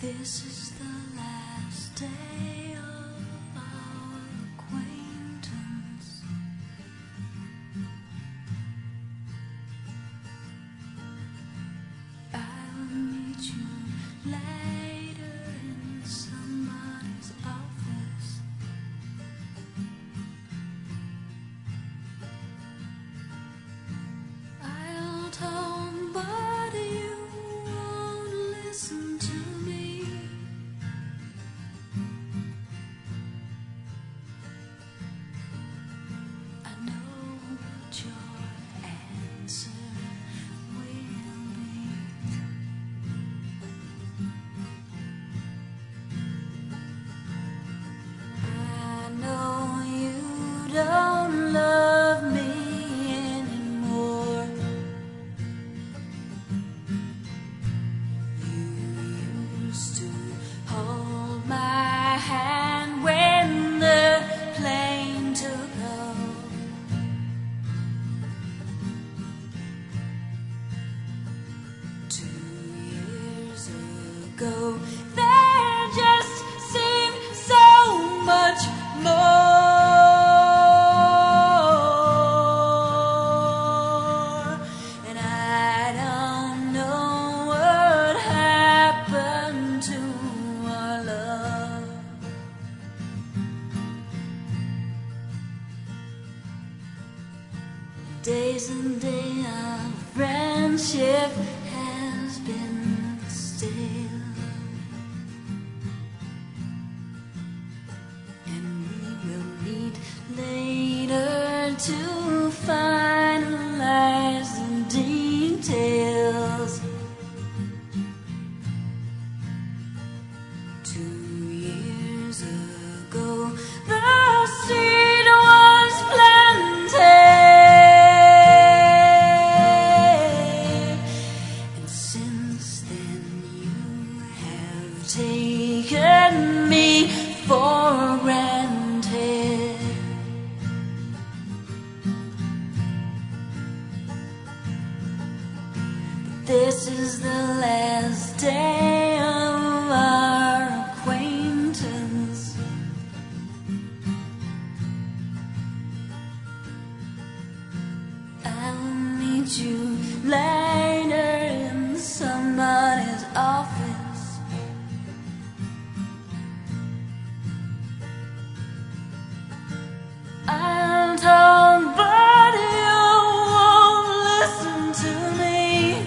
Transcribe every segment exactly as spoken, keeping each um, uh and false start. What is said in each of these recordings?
This is the last day of our acquaintance. I'll meet you later in somebody's office. I'll talk, but you won't listen to me. I know what your answer will be. I know you don't love me anymore. You used to hold my hand when the plane took off. Two years ago, there just seemed so much more. And I don't know what happened to our love. Days and days of friendship has been still, and we will meet later to finalize the details. Two years ago, the seed was planted. Taken me for granted. But this is the last day of our acquaintance. I'll meet you later in somebody's office. I'll talk, but you won't listen to me.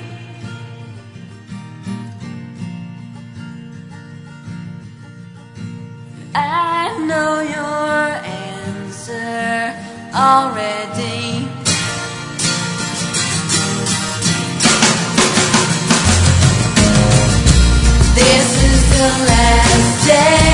I know your answer already. This is the last day.